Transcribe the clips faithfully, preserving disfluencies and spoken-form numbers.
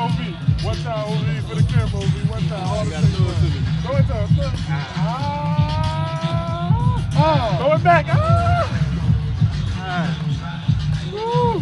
O V. One time, O V, for the camera, O V. One time. All You gotta throw it to me. Throw it to him. Throw it. Ah. Oh. Throw it back. Ah. Ah. Woo.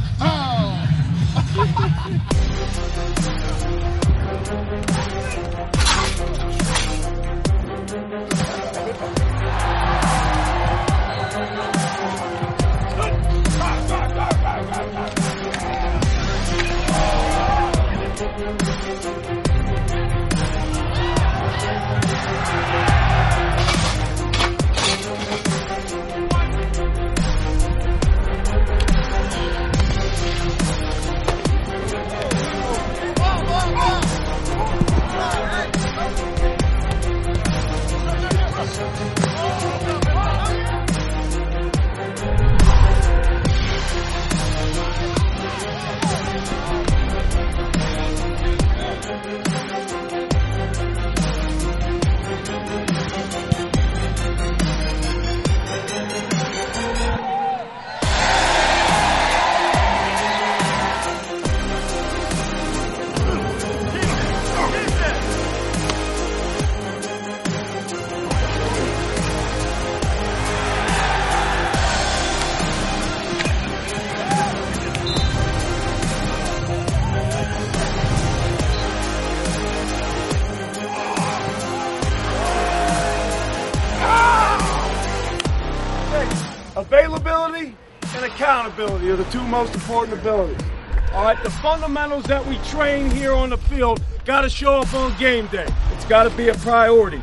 Availability and accountability are the two most important abilities. All right, the fundamentals that we train here on the field got to show up on game day. It's got to be a priority.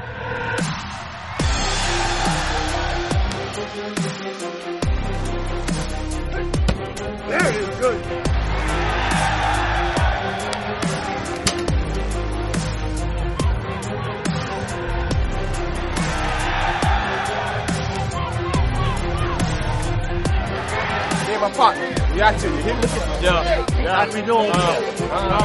There it is, good. My partner, we out to you. Hit the yeah, yeah. How we doing? Uh, uh,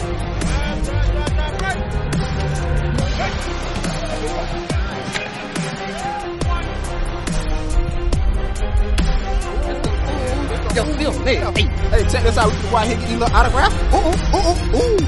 Yo, Phil, hey, hey, hey, check this out. We can go out here and get you a little autograph. Ooh, ooh, ooh, ooh.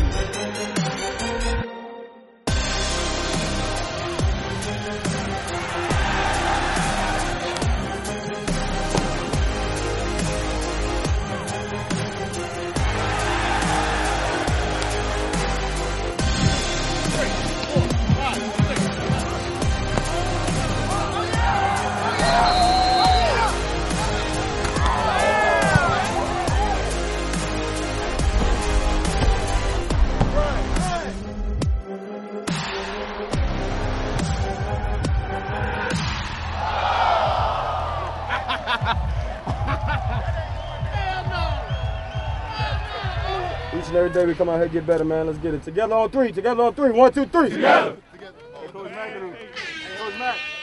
Each and every day we come out here and get better, man. Let's get it. Together on three. Together on three. One, two, three. Together. Together. Hey, Coach Mack. Hey, Coach Mack.